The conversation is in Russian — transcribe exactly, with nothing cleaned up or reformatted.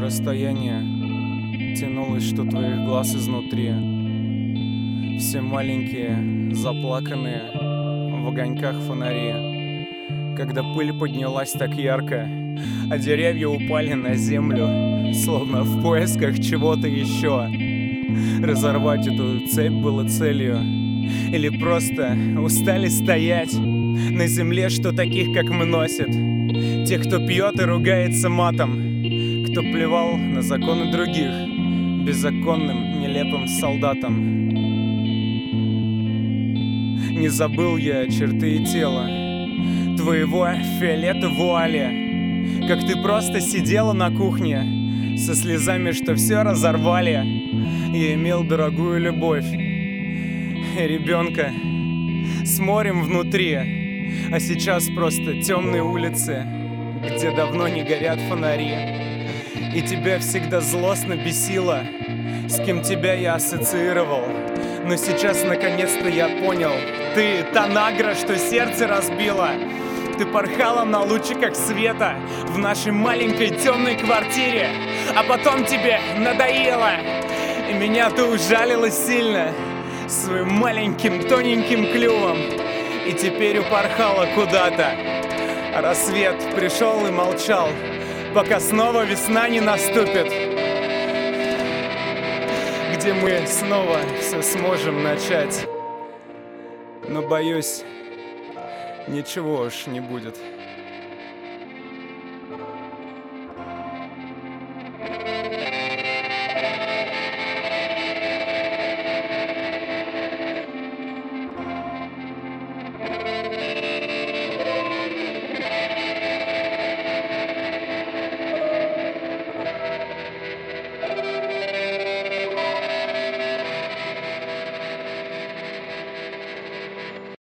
расстояние тянулось, что твоих глаз изнутри. Все маленькие, заплаканные, в огоньках фонари. Когда пыль поднялась так ярко, а деревья упали на землю, словно в поисках чего-то еще. Разорвать эту цепь было целью. Или просто устали стоять на земле, что таких, как мы, носит. Тех, кто пьет и ругается матом, кто плевал на законы других, беззаконным, нелепым солдатам. Не забыл я черты и тела твоего фиолета вуали, как ты просто сидела на кухне со слезами, что все разорвали. Я имел дорогую любовь и ребенка с морем внутри, а сейчас просто темные улицы, где давно не горят фонари. И тебя всегда злостно бесило, с кем тебя я ассоциировал. Но сейчас наконец-то я понял, ты та награ, что сердце разбила. Ты порхала на лучиках света в нашей маленькой темной квартире, а потом тебе надоело, и меня ты ужалила сильно своим маленьким тоненьким клювом. И теперь упорхала куда-то, а рассвет пришел и молчал, пока снова весна не наступит, где мы снова все сможем начать. Но боюсь, ничего уж не будет.